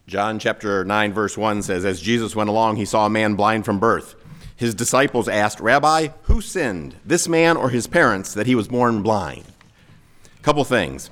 John chapter 9, verse 1 says, as Jesus went along, he saw a man blind from birth. His disciples asked, Rabbi, who sinned, this man or his parents, that he was born blind? Couple things.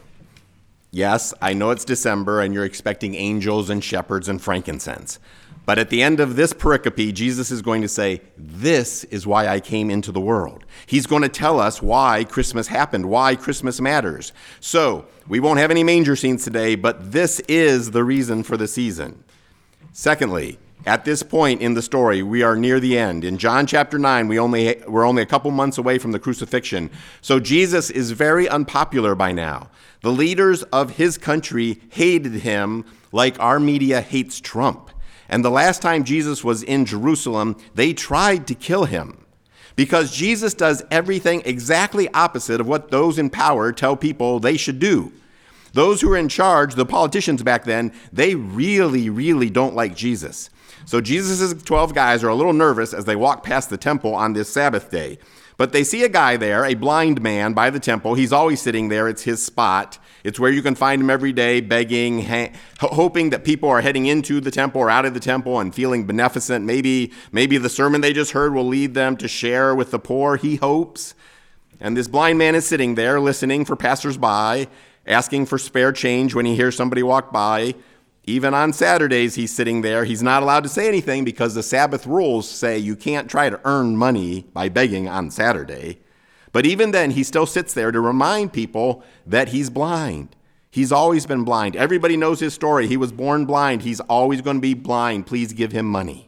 Yes, I know it's December and you're expecting angels and shepherds and frankincense. But at the end of this pericope, Jesus is going to say, this is why I came into the world. He's going to tell us why Christmas happened, why Christmas matters. So we won't have any manger scenes today, but this is the reason for the season. Secondly, at this point in the story, we are near the end. In John chapter 9, we're only a couple months away from the crucifixion. So Jesus is very unpopular by now. The leaders of his country hated him like our media hates Trump. And the last time Jesus was in Jerusalem, they tried to kill him because Jesus does everything exactly opposite of what those in power tell people they should do. Those who are in charge, the politicians back then, they really, really don't like Jesus. So Jesus' 12 guys are a little nervous as they walk past the temple on this Sabbath day. But they see a guy there, a blind man by the temple. He's always sitting there. It's his spot. It's where you can find him every day, begging, hoping that people are heading into the temple or out of the temple and feeling beneficent. Maybe the sermon they just heard will lead them to share with the poor, he hopes. And this blind man is sitting there listening for passersby, asking for spare change when he hears somebody walk by. Even on Saturdays, he's sitting there. He's not allowed to say anything because the Sabbath rules say you can't try to earn money by begging on Saturday. But even then, he still sits there to remind people that he's blind. He's always been blind. Everybody knows his story. He was born blind. He's always going to be blind. Please give him money.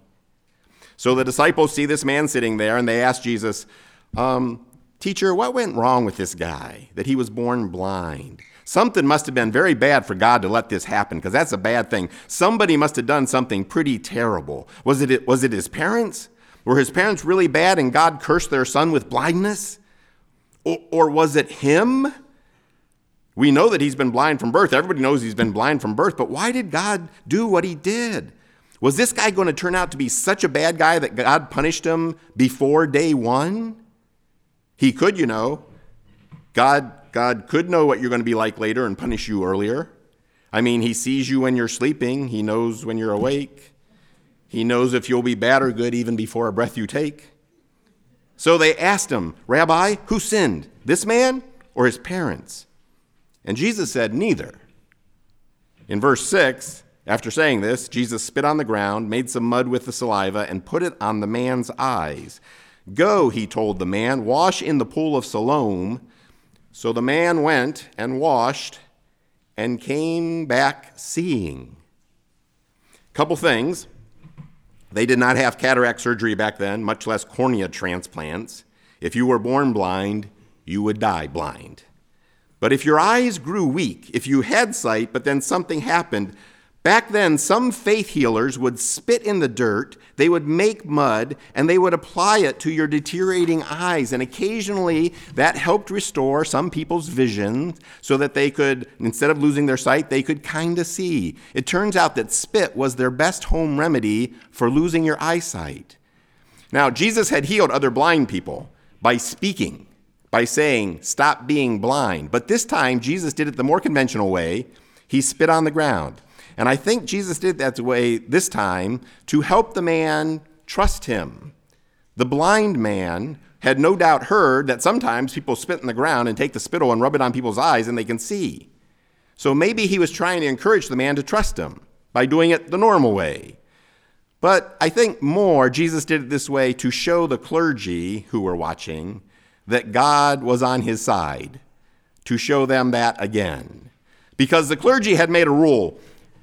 So the disciples see this man sitting there, and they ask Jesus, Teacher, what went wrong with this guy, that he was born blind? Something must have been very bad for God to let this happen, because that's a bad thing. Somebody must have done something pretty terrible. Was it his parents? Were his parents really bad and God cursed their son with blindness? Or was it him? We know that he's been blind from birth. Everybody knows he's been blind from birth, but why did God do what he did? Was this guy going to turn out to be such a bad guy that God punished him before day one? He could, God could know what you're going to be like later and punish you earlier. I mean, he sees you when you're sleeping. He knows when you're awake. He knows if you'll be bad or good even before a breath you take. So they asked him, Rabbi, who sinned, this man or his parents? And Jesus said, neither. In verse 6, after saying this, Jesus spit on the ground, made some mud with the saliva, and put it on the man's eyes. Go, he told the man, wash in the pool of Siloam. So the man went and washed and came back seeing. Couple things. They did not have cataract surgery back then, much less cornea transplants. If you were born blind, you would die blind. But if your eyes grew weak, if you had sight, but then something happened, back then some faith healers would spit in the dirt, they would make mud, and they would apply it to your deteriorating eyes. And occasionally that helped restore some people's vision so that they could, instead of losing their sight, they could kind of see. It turns out that spit was their best home remedy for losing your eyesight. Now, Jesus had healed other blind people by speaking, by saying, stop being blind. But this time, Jesus did it the more conventional way. He spit on the ground. And I think Jesus did that way this time to help the man trust him. The blind man had no doubt heard that sometimes people spit in the ground and take the spittle and rub it on people's eyes and they can see. So maybe he was trying to encourage the man to trust him by doing it the normal way. But I think more, Jesus did it this way to show the clergy who were watching that God was on his side, to show them that again. Because the clergy had made a rule.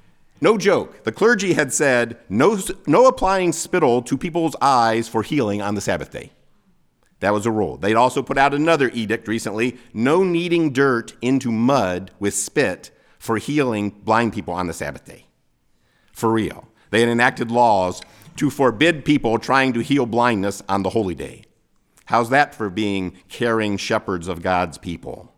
No joke. The clergy had said, no applying spittle to people's eyes for healing on the Sabbath day. That was a rule. They'd also put out another edict recently, no kneading dirt into mud with spit for healing blind people on the Sabbath day. For real. They had enacted laws to forbid people trying to heal blindness on the holy day. How's that for being caring shepherds of God's people?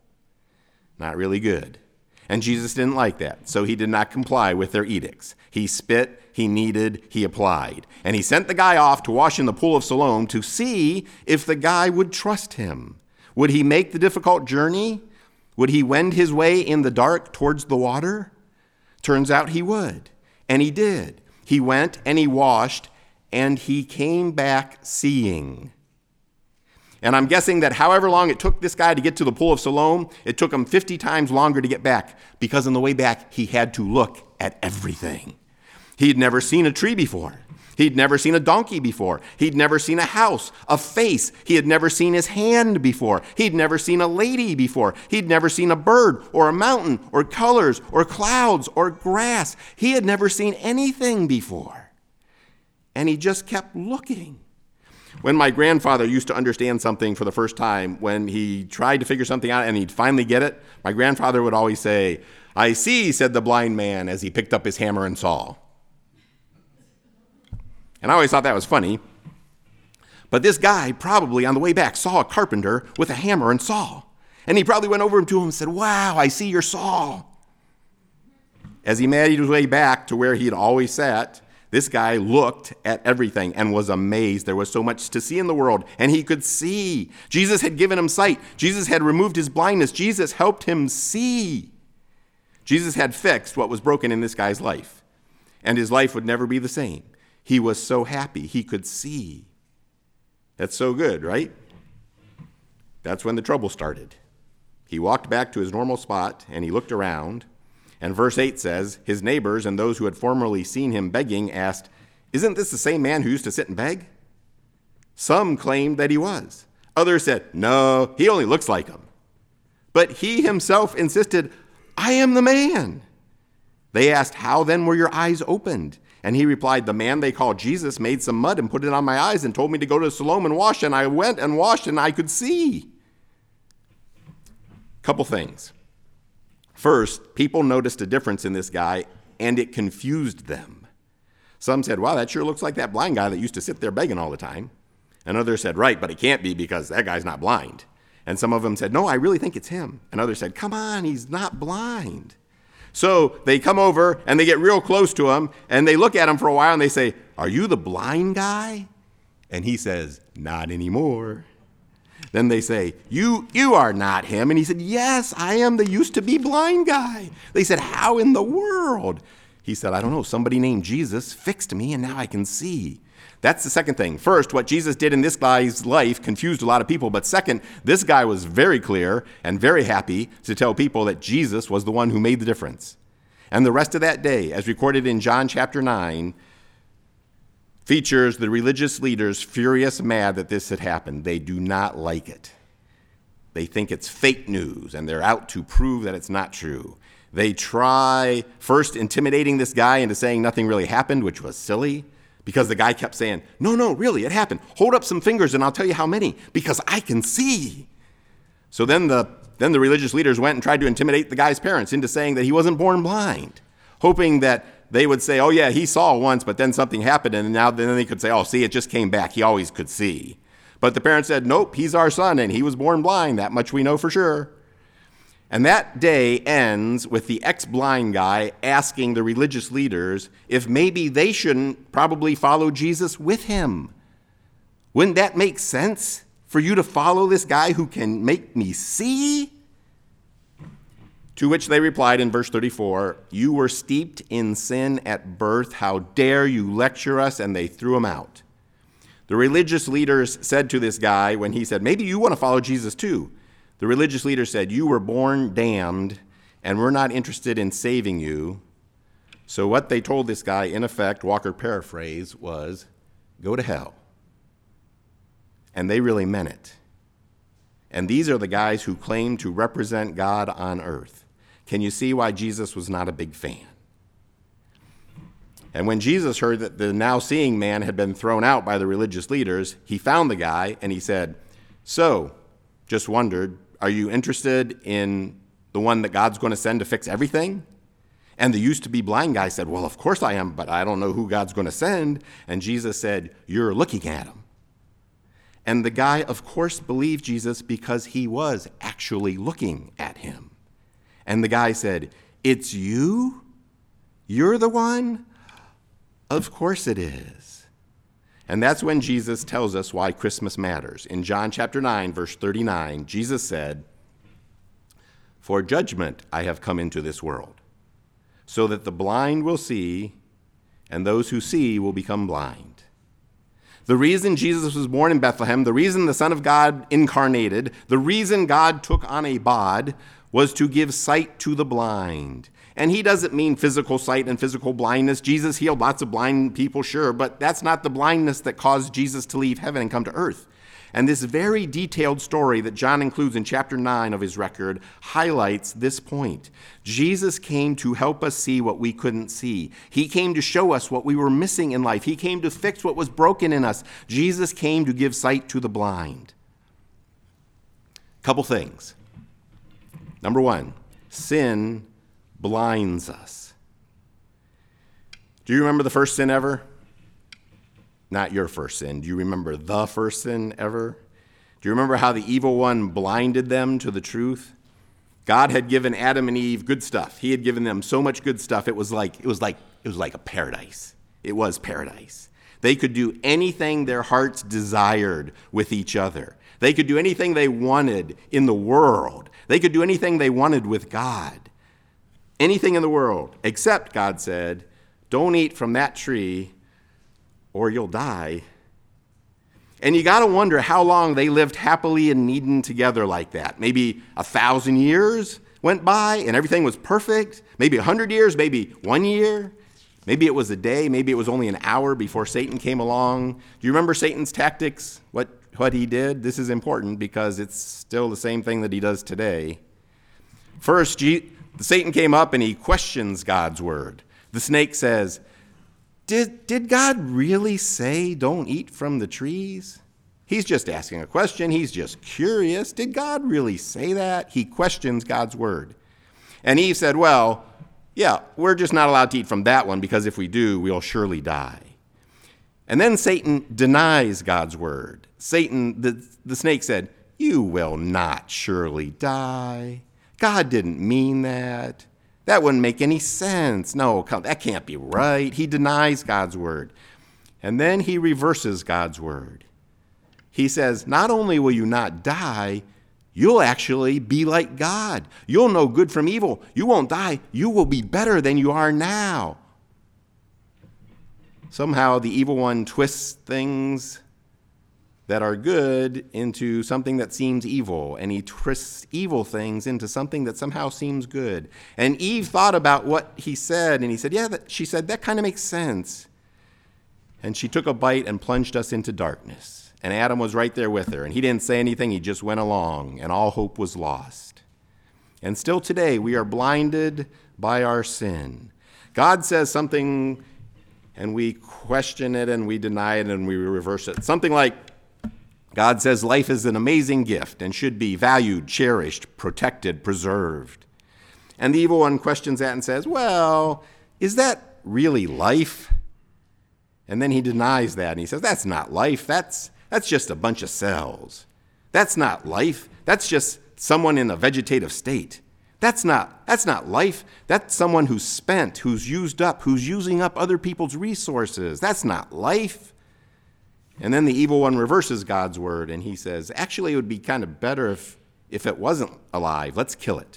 Not really good. And Jesus didn't like that, so he did not comply with their edicts. He spit, he kneaded, he applied. And he sent the guy off to wash in the pool of Siloam to see if the guy would trust him. Would he make the difficult journey? Would he wend his way in the dark towards the water? Turns out he would. And he did. He went and he washed, and he came back seeing. And I'm guessing that however long it took this guy to get to the pool of Siloam, it took him 50 times longer to get back, because on the way back, he had to look at everything. He'd never seen a tree before. He'd never seen a donkey before. He'd never seen a house, a face. He had never seen his hand before. He'd never seen a lady before. He'd never seen a bird or a mountain or colors or clouds or grass. He had never seen anything before. And he just kept looking. When my grandfather used to understand something for the first time, when he tried to figure something out and he'd finally get it, my grandfather would always say, "I see," said the blind man as he picked up his hammer and saw. And I always thought that was funny. But this guy probably on the way back saw a carpenter with a hammer and saw. And he probably went over to him and said, "Wow, I see your saw." As he made his way back to where he'd always sat, this guy looked at everything and was amazed. There was so much to see in the world, and he could see. Jesus had given him sight. Jesus had removed his blindness. Jesus helped him see. Jesus had fixed what was broken in this guy's life, and his life would never be the same. He was so happy he could see. That's so good, right? That's when the trouble started. He walked back to his normal spot, and he looked around. And verse 8 says, his neighbors and those who had formerly seen him begging asked, "Isn't this the same man who used to sit and beg?" Some claimed that he was. Others said, "No, he only looks like him." But he himself insisted, "I am the man." They asked, "How then were your eyes opened?" And he replied, "The man they call Jesus made some mud and put it on my eyes and told me to go to Siloam and wash, and I went and washed and I could see." Couple things. First, people noticed a difference in this guy, and it confused them. Some said, "Wow, that sure looks like that blind guy that used to sit there begging all the time." And others said, "Right, but it can't be because that guy's not blind." And some of them said, "No, I really think it's him." And others said, "Come on, he's not blind." So they come over and they get real close to him and they look at him for a while and they say, "Are you the blind guy?" And he says, "Not anymore." Then they say, you are not him." And he said, "Yes, I am the used to be blind guy." They said, "How in the world?" He said, "I don't know. Somebody named Jesus fixed me and now I can see." That's the second thing. First, what Jesus did in this guy's life confused a lot of people. But second, this guy was very clear and very happy to tell people that Jesus was the one who made the difference. And the rest of that day, as recorded in John chapter 9, features the religious leaders furious mad that this had happened. They do not like it. They think it's fake news, and they're out to prove that it's not true. They try first intimidating this guy into saying nothing really happened, which was silly. Because the guy kept saying, no, really, it happened. Hold up some fingers and I'll tell you how many, because I can see. So then the religious leaders went and tried to intimidate the guy's parents into saying that he wasn't born blind, hoping that they would say, "Oh yeah, he saw once, but then something happened," and then they could say, "Oh, see, it just came back. He always could see." But the parents said, "Nope, he's our son, and he was born blind. That much we know for sure." And that day ends with the ex-blind guy asking the religious leaders if maybe they shouldn't probably follow Jesus with him. Wouldn't that make sense for you to follow this guy who can make me see? To which they replied in verse 34, "You were steeped in sin at birth. How dare you lecture us?" And they threw him out. The religious leaders said to this guy when he said, "Maybe you want to follow Jesus too." The religious leader said, "You were born damned, and we're not interested in saving you." So what they told this guy, in effect, Walker paraphrase, was, "Go to hell." And they really meant it. And these are the guys who claim to represent God on earth. Can you see why Jesus was not a big fan? And when Jesus heard that the now seeing man had been thrown out by the religious leaders, he found the guy and he said, "So, just wondered, are you interested in the one that God's going to send to fix everything?" And the used to be blind guy said, "Well, of course I am, but I don't know who God's going to send." And Jesus said, "You're looking at him." And the guy, of course, believed Jesus because he was actually looking at him. And the guy said, "It's you? You're the one?" "Of course it is." And that's when Jesus tells us why Christmas matters. In John chapter 9, verse 39, Jesus said, "For judgment I have come into this world, so that the blind will see and those who see will become blind. The reason Jesus was born in Bethlehem, the reason the Son of God incarnated, the reason God took on a bod was to give sight to the blind. And he doesn't mean physical sight and physical blindness. Jesus healed lots of blind people, sure, but that's not the blindness that caused Jesus to leave heaven and come to earth. And this very detailed story that John includes in chapter 9 of his record highlights this point. Jesus came to help us see what we couldn't see. He came to show us what we were missing in life. He came to fix what was broken in us. Jesus came to give sight to the blind. Couple things. Number one, sin blinds us. Do you remember the first sin ever? Not your first sin. Do you remember the first sin ever? Do you remember how the evil one blinded them to the truth? God had given Adam and Eve good stuff. He had given them so much good stuff. It was like a paradise. It was paradise. They could do anything their hearts desired with each other. They could do anything they wanted in the world. They could do anything they wanted with God. Anything in the world, except, God said, don't eat from that tree or you'll die. And you got to wonder how long they lived happily in Eden together like that. Maybe 1,000 years went by and everything was perfect. Maybe 100 years, maybe 1 year. Maybe it was a day, maybe it was only an hour before Satan came along. Do you remember Satan's tactics? What he did? This is important because it's still the same thing that he does today. First, Satan came up and he questions God's word. The snake says, Did God really say don't eat from the trees? He's just asking a question. He's just curious. Did God really say that? He questions God's word. And Eve said, well, yeah, we're just not allowed to eat from that one because if we do, we'll surely die. And then Satan denies God's word. Satan, the snake said, you will not surely die. God didn't mean that. That wouldn't make any sense. No, that can't be right. He denies God's word. And then he reverses God's word. He says, not only will you not die, you'll actually be like God. You'll know good from evil. You won't die. You will be better than you are now. Somehow the evil one twists things that are good into something that seems evil, and he twists evil things into something that somehow seems good. And Eve thought about what he said, and he said, she said, that kind of makes sense. And she took a bite and plunged us into darkness. And Adam was right there with her, and he didn't say anything, he just went along, and all hope was lost. And still today, we are blinded by our sin. God says something, and we question it, and we deny it, and we reverse it. Something like, God says life is an amazing gift and should be valued, cherished, protected, preserved. And the evil one questions that and says, well, is that really life? And then he denies that and he says, that's not life. That's just a bunch of cells. That's not life. That's just someone in a vegetative state. That's not life. That's someone who's spent, who's used up, who's using up other people's resources. That's not life. And then the evil one reverses God's word, and he says, actually, it would be kind of better if it wasn't alive. Let's kill it.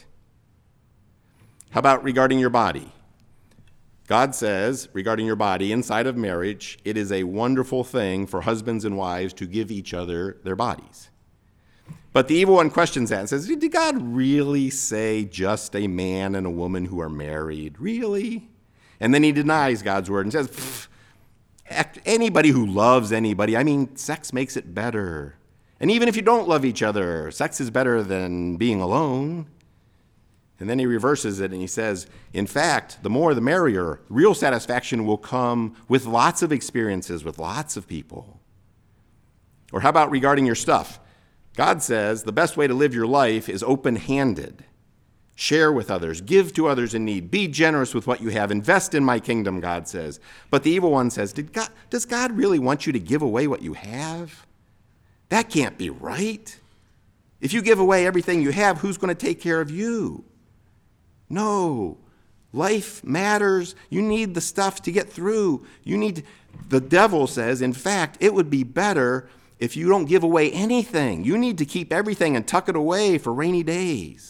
How about regarding your body? God says, regarding your body, inside of marriage, it is a wonderful thing for husbands and wives to give each other their bodies. But the evil one questions that and says, did God really say just a man and a woman who are married? Really? And then he denies God's word and says, anybody who loves anybody, sex makes it better. And even if you don't love each other, sex is better than being alone. And then he reverses it and he says, in fact, the more the merrier. Real satisfaction will come with lots of experiences with lots of people. Or how about regarding your stuff? God says the best way to live your life is open-handed. Share with others, give to others in need, be generous with what you have, invest in my kingdom, God says. But the evil one says, does God really want you to give away what you have? That can't be right. If you give away everything you have, who's going to take care of you? No, life matters. You need the stuff to get through. The devil says, in fact, it would be better if you don't give away anything. You need to keep everything and tuck it away for rainy days.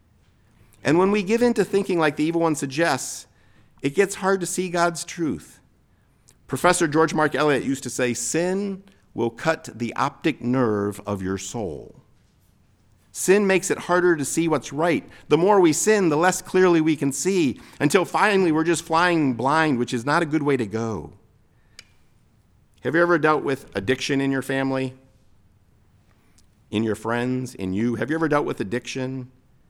And when we give in to thinking like the evil one suggests, it gets hard to see God's truth. Professor George Mark Elliott used to say, sin will cut the optic nerve of your soul. Sin makes it harder to see what's right. The more we sin, the less clearly we can see, until finally we're just flying blind, which is not a good way to go. Have you ever dealt with addiction in your family? In your friends? In you? Have you ever dealt with addiction?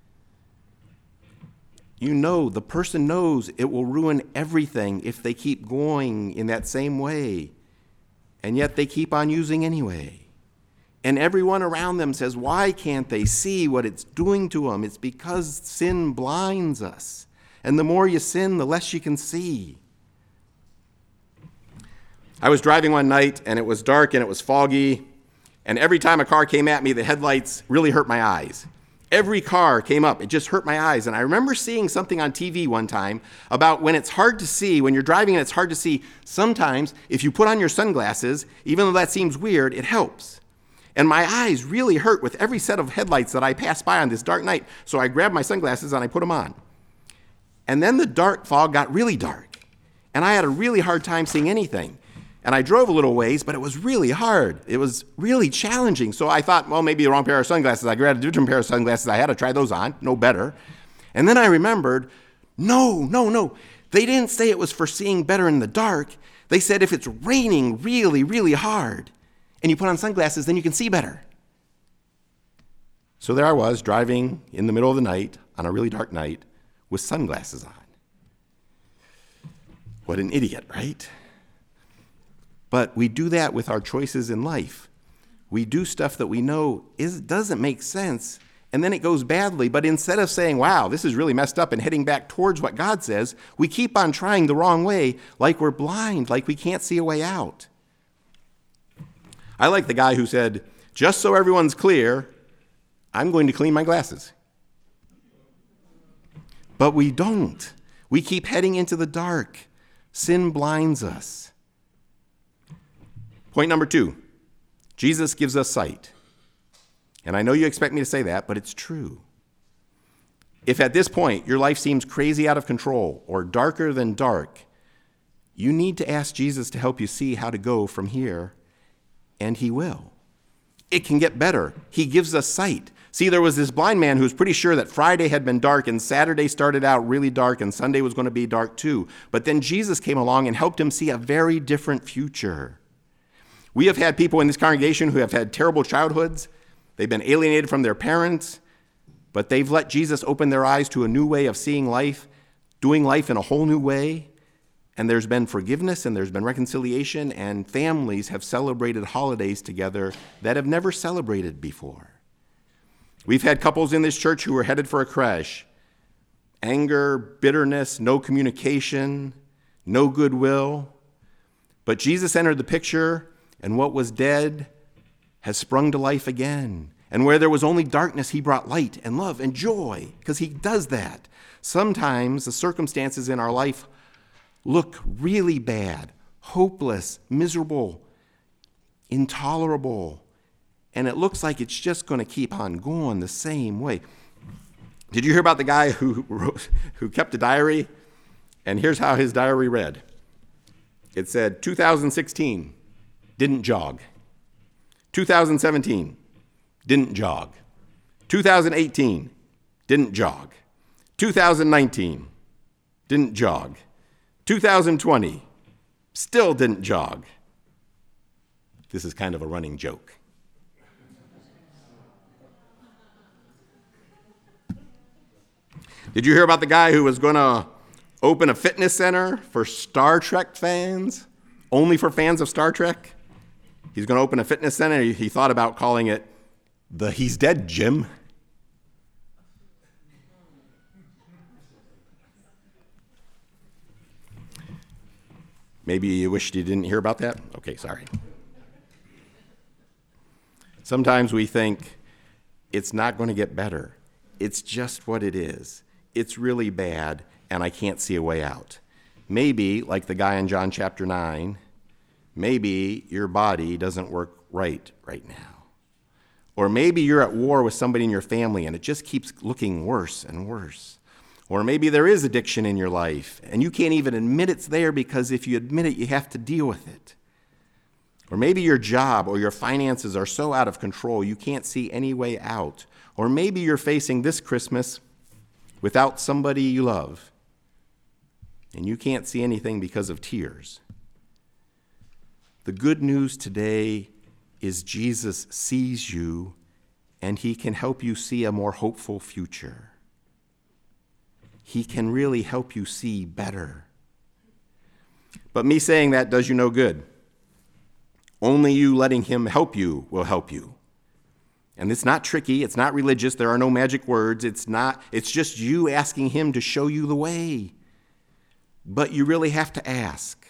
You know, the person knows it will ruin everything if they keep going in that same way, and yet they keep on using anyway. And everyone around them says, why can't they see what it's doing to them? It's because sin blinds us. And the more you sin, the less you can see. I was driving one night, and it was dark, and it was foggy, and every time a car came at me, the headlights really hurt my eyes. Every car came up, it just hurt my eyes. And I remember seeing something on TV one time about when it's hard to see, when you're driving and it's hard to see, sometimes if you put on your sunglasses, even though that seems weird, it helps. And my eyes really hurt with every set of headlights that I passed by on this dark night. So I grabbed my sunglasses and I put them on. And then the dark fog got really dark. And I had a really hard time seeing anything. And I drove a little ways, but it was really hard. It was really challenging. So I thought, well, maybe the wrong pair of sunglasses. I grabbed a different pair of sunglasses. I had to try those on. No better. And then I remembered, no. They didn't say it was for seeing better in the dark. They said if it's raining really, really hard, and you put on sunglasses, then you can see better. So there I was, driving in the middle of the night, on a really dark night, with sunglasses on. What an idiot, right? But we do that with our choices in life. We do stuff that we know doesn't make sense, and then it goes badly. But instead of saying, wow, this is really messed up, and heading back towards what God says, we keep on trying the wrong way, like we're blind, like we can't see a way out. I like the guy who said, just so everyone's clear, I'm going to clean my glasses. But we don't. We keep heading into the dark. Sin blinds us. Point number 2, Jesus gives us sight. And I know you expect me to say that, but it's true. If at this point your life seems crazy out of control or darker than dark, you need to ask Jesus to help you see how to go from here, and he will. It can get better. He gives us sight. See, there was this blind man who was pretty sure that Friday had been dark and Saturday started out really dark and Sunday was going to be dark too. But then Jesus came along and helped him see a very different future. We have had people in this congregation who have had terrible childhoods. They've been alienated from their parents, but they've let Jesus open their eyes to a new way of seeing life, doing life in a whole new way. And there's been forgiveness and there's been reconciliation, and families have celebrated holidays together that have never celebrated before. We've had couples in this church who were headed for a crash. Anger, bitterness, no communication, no goodwill. But Jesus entered the picture, and what was dead has sprung to life again. And where there was only darkness, he brought light and love and joy, because he does that. Sometimes the circumstances in our life look really bad, hopeless, miserable, intolerable, and it looks like it's just going to keep on going the same way. Did you hear about the guy who kept a diary? And here's how his diary read. It said, 2016, didn't jog. 2017, didn't jog. 2018, didn't jog. 2019, didn't jog. 2020, still didn't jog. This is kind of a running joke. Did you hear about the guy who was going to open a fitness center for Star Trek fans? Only for fans of Star Trek? He's going to open a fitness center. He thought about calling it the He's Dead Gym. Maybe you wished you didn't hear about that? Okay, sorry. Sometimes we think it's not going to get better. It's just what it is. It's really bad, and I can't see a way out. Maybe, like the guy in John chapter 9, maybe your body doesn't work right now. Or maybe you're at war with somebody in your family, and it just keeps looking worse and worse. Or maybe there is addiction in your life, and you can't even admit it's there because if you admit it, you have to deal with it. Or maybe your job or your finances are so out of control you can't see any way out. Or maybe you're facing this Christmas without somebody you love, and you can't see anything because of tears. The good news today is Jesus sees you, and he can help you see a more hopeful future. He can really help you see better. But me saying that does you no good. Only you letting him help you will help you. And it's not tricky, it's not religious, there are no magic words, it's just you asking him to show you the way. But you really have to ask.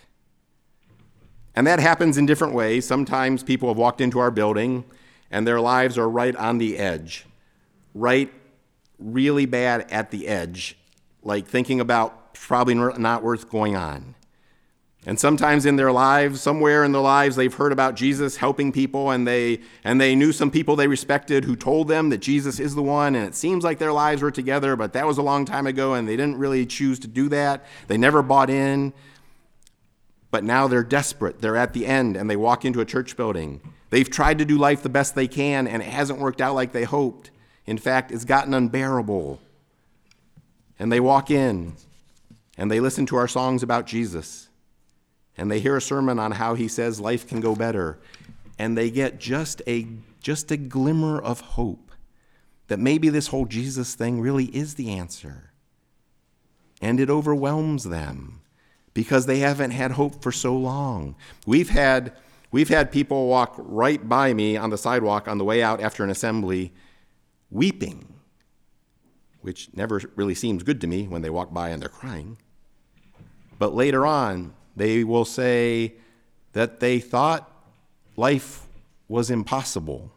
And that happens in different ways. Sometimes people have walked into our building and their lives are right on the edge, right really bad at the edge, like thinking about probably not worth going on. And sometimes in their lives, somewhere in their lives, they've heard about Jesus helping people, and they knew some people they respected who told them that Jesus is the one, and it seems like their lives were together, but that was a long time ago, and they didn't really choose to do that. They never bought in. But now they're desperate. They're at the end, and they walk into a church building. They've tried to do life the best they can, and it hasn't worked out like they hoped. In fact, it's gotten unbearable. And they walk in, and they listen to our songs about Jesus. And they hear a sermon on how he says life can go better. And they get just a glimmer of hope that maybe this whole Jesus thing really is the answer. And it overwhelms them because they haven't had hope for so long. We've had people walk right by me on the sidewalk on the way out after an assembly weeping, which never really seems good to me when they walk by and they're crying. But later on, they will say that they thought life was impossible.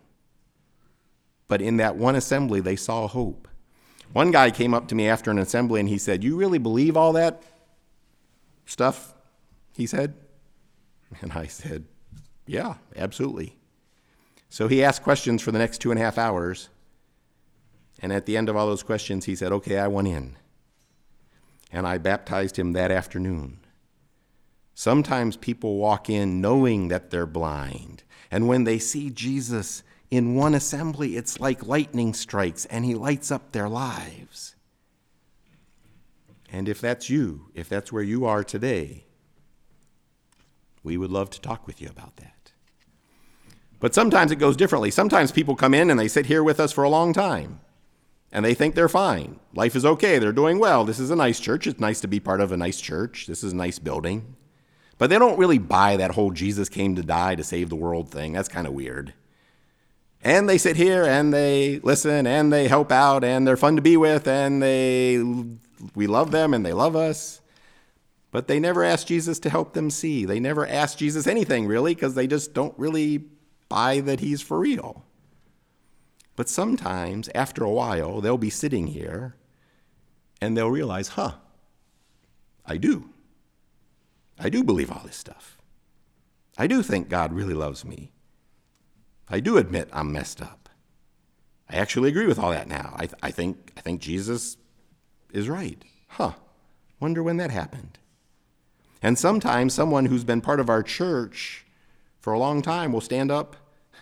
But in that one assembly, they saw hope. One guy came up to me after an assembly and he said, "You really believe all that stuff?" he said. And I said, "Yeah, absolutely." So he asked questions for the next 2.5 hours. And at the end of all those questions, he said, "Okay, I want in." And I baptized him that afternoon. Sometimes people walk in knowing that they're blind. And when they see Jesus in one assembly, it's like lightning strikes and he lights up their lives. And if that's you, if that's where you are today, we would love to talk with you about that. But sometimes it goes differently. Sometimes people come in and they sit here with us for a long time. And they think they're fine. Life is okay. They're doing well. This is a nice church. It's nice to be part of a nice church. This is a nice building. But they don't really buy that whole Jesus came to die to save the world thing. That's kind of weird. And they sit here and they listen and they help out and they're fun to be with and we love them and they love us. But they never ask Jesus to help them see. They never ask Jesus anything really because they just don't really buy that he's for real. But sometimes, after a while, they'll be sitting here and they'll realize, I do believe all this stuff. I do think God really loves me. I do admit I'm messed up. I actually agree with all that now. I think Jesus is right. Wonder when that happened. And sometimes someone who's been part of our church for a long time will stand up,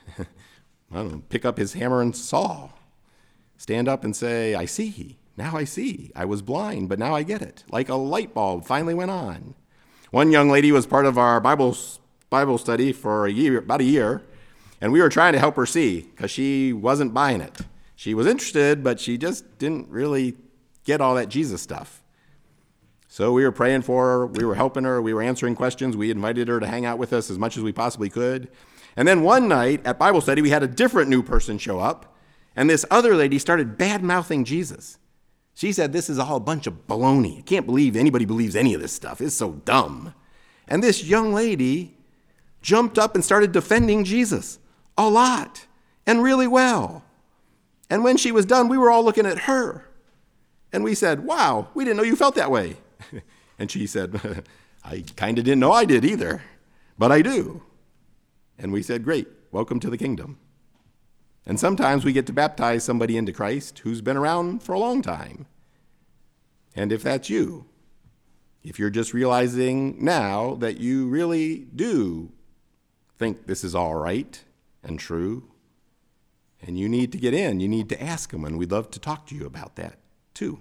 pick up his hammer and saw, stand up and say, "I see. Now I see. I was blind, but now I get it." Like a light bulb finally went on. One young lady was part of our Bible study for about a year, and we were trying to help her see because she wasn't buying it. She was interested, but she just didn't really get all that Jesus stuff. So we were praying for her, we were helping her, we were answering questions, we invited her to hang out with us as much as we possibly could. And then one night at Bible study, we had a different new person show up, and this other lady started bad-mouthing Jesus. She said, "This is all a bunch of baloney. I can't believe anybody believes any of this stuff. It's so dumb." And this young lady jumped up and started defending Jesus a lot and really well. And when she was done, we were all looking at her. And we said, "Wow, we didn't know you felt that way." And she said, "I kind of didn't know I did either, but I do." And we said, "Great, welcome to the kingdom." And sometimes we get to baptize somebody into Christ who's been around for a long time. And if that's you, if you're just realizing now that you really do think this is all right and true, and you need to get in, you need to ask him, and we'd love to talk to you about that too.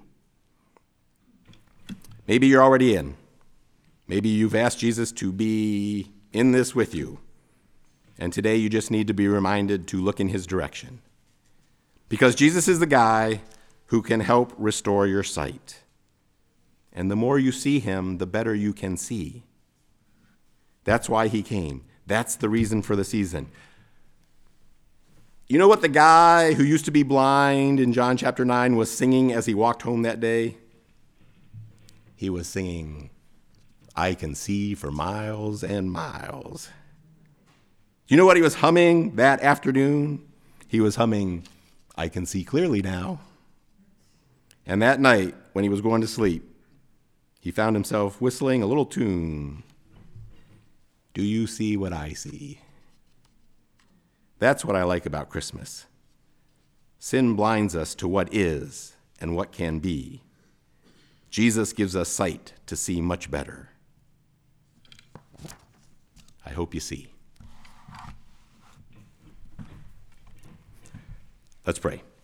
Maybe you're already in. Maybe you've asked Jesus to be in this with you, and today you just need to be reminded to look in his direction. Because Jesus is the guy who can help restore your sight. And the more you see him, the better you can see. That's why he came. That's the reason for the season. You know what the guy who used to be blind in John chapter 9 was singing as he walked home that day? He was singing, "I can see for miles and miles." You know what he was humming that afternoon? He was humming, "I can see clearly now." And that night, when he was going to sleep, he found himself whistling a little tune. Do you see what I see? That's what I like about Christmas. Sin blinds us to what is and what can be. Jesus gives us sight to see much better. I hope you see. Let's pray.